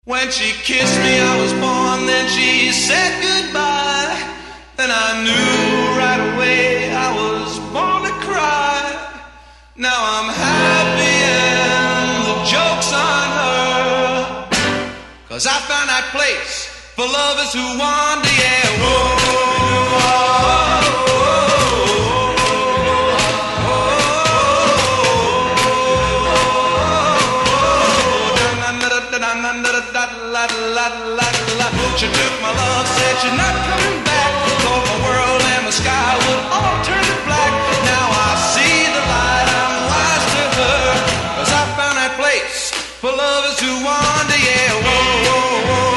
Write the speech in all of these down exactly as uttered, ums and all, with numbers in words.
When she kissed me, I was born, then she said goodbye. And I knew right away I was born to cry. Now I'm happy and the joke's on her, 'cause I found that place for lovers who wander, yeah, whoa, she took my love, said she's not coming back. Thought my world and the sky would all turn to black. Now I see the light, I'm wise to her, 'cause I found that place for lovers who wander, yeah, whoa, whoa, whoa.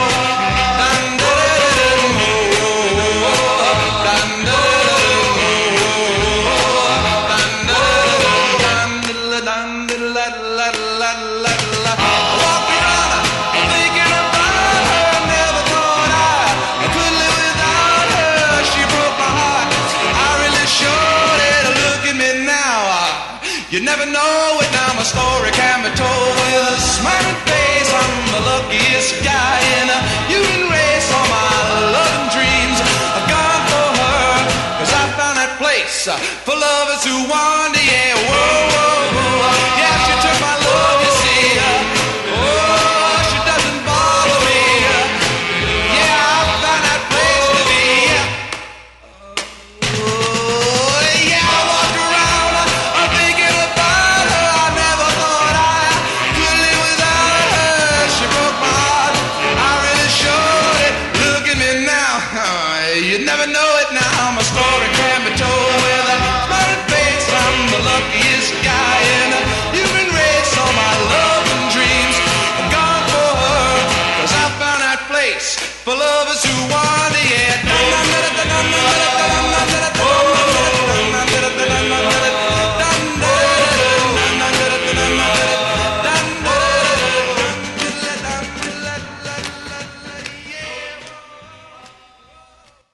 You never know it, now my story can be told with a smiling face. I'm the luckiest guy in a human race. All my love and dreams are gone for her, 'cause I found that place for lovers who wander, yeah, whoa, whoa, whoa. Yeah, she took my love, you see, uh, oh, she doesn't bother me, uh, yeah, I found that place to be, yeah. Oh, yeah, I walked around, uh, I'm thinking about her. I never thought I could live without her. She broke my heart, I really showed it. Look at me now, you never know it now. My story can be told with a smiling face. I'm the luckiest guy in a human race. All my love and dreams are gone for her, 'cause I found that place for lovers who want